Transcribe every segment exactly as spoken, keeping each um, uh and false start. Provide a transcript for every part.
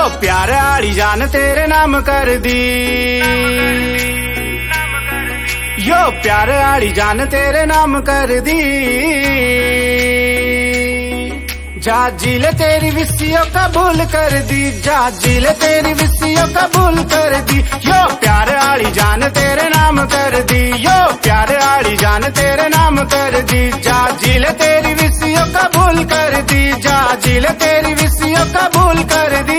प्यार आली जान तेरे नाम कर दी, यो प्यार आली जान तेरे नाम कर दी। जा जिले तेरी विसियों कबूल कर दी, जा जिले तेरी विसियों कबूल कर दी। यो प्यार आली जान तेरे नाम कर दी, यो प्यार आली जान तेरे नाम कर दी। जा जिले तेरी विसियों कबूल कर दी, जा जिले तेरी विसियों कबूल कर दी।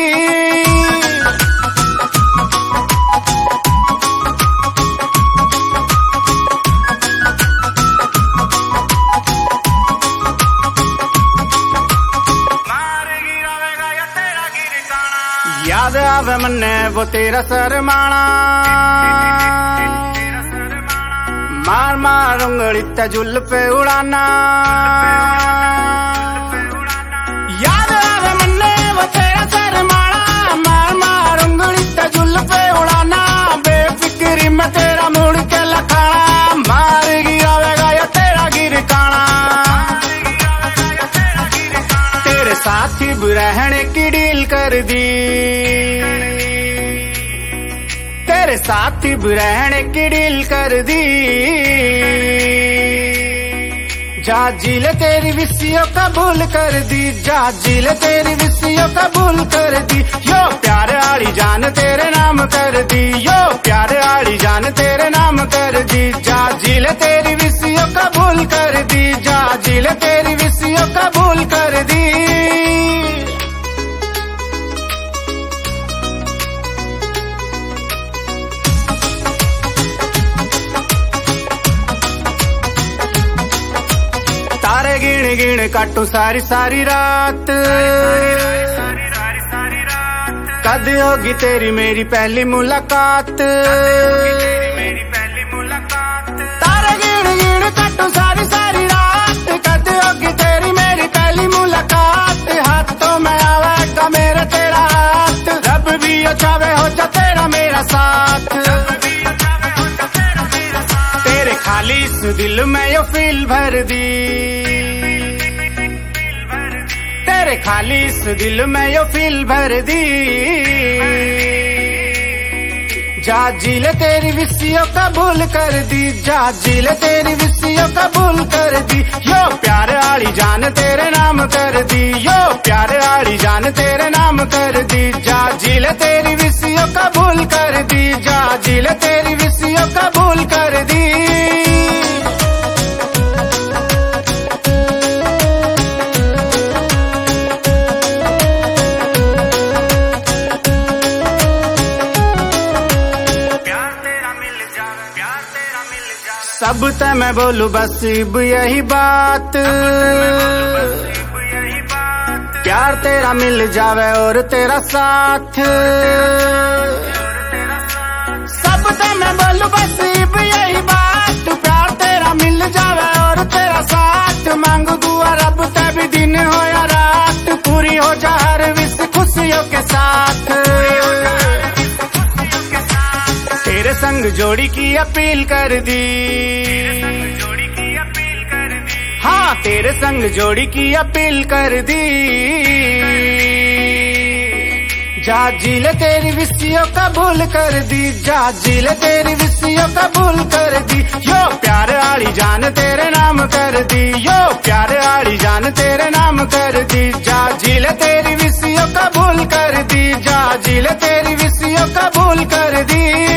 याद आवे मन्ने वो तेरा सरमाना, मार मार उंगली ते जुल पे उड़ाना। याद आवे मन्ने वो तेरा सरमाना, मार मार उंगली ते जुल पे उड़ाना। बेफिक्री में तेरा मुड़ के लखाना, मार गिरावेगा या तेरा गिर काना। तेरे साथी रहने की डील कर दी, तेरे साथी रहने की डील कर दी। जा जिले तेरी विसियों कबूल कर दी, जा जिले तेरी विसियों कबूल कर दी। यो प्यार आली जान तेरे नाम कर दी, यो प्यार आली जान तेरे नाम कर दी। जा जिले तेरी विसियों कबूल कर दी, जा जिले तेरी विसियों कबूल कर दी। तारे गिण गिण काटू सारी सारी रात, कद होगी तेरी मेरी पहली मुलाकात। तारे गिण गिण काटू सारी सारी रात, कद होगी तेरी मेरी पहली मुलाकात। हाथों में आवेगा मेरे तेरा हाथ, रब भी चाहे हो जा तेरा मेरा साथ। तेरे खाली इस दिल में यो फील भर दी, तेरे खाली इस दिल में यो फील भर दी। जा जिले तेरी विसियों कबूल कर दी, जा जिले तेरी विसियों कबूल कर दी। यो प्यार आली जान तेरे नाम कर दी, यो प्यार आली जान तेरे नाम कर दी। जा जिले तेरी विसियों कबूल कर दी, जा जिले तेरी विसियों कबूल कर दी। सब ते मैं बोलू बस अब यही बात, प्यार तेरा मिल जावे और तेरा साथ। सब ते मैं बोलू बस अब यही बात, प्यार तेरा मिल जावे और तेरा साथ। मांगू दुआ रब ते भी दिन हो या रात, पूरी हो जा हर विश खुशियों के साथ। तेरे संग जोड़ी की अपील कर दी, हाँ तेरे संग जोड़ी की अपील कर दी। जा जिले तेरी विसियों कबूल कर दी, जा जिले तेरी विसियों कबूल कर दी। यो प्यार आली जान तेरे नाम कर दी, यो प्यार आली जान तेरे नाम कर दी। जा जिले तेरी विसियों कबूल कर दी, जा जिले तेरी विसियों कबूल कर दी।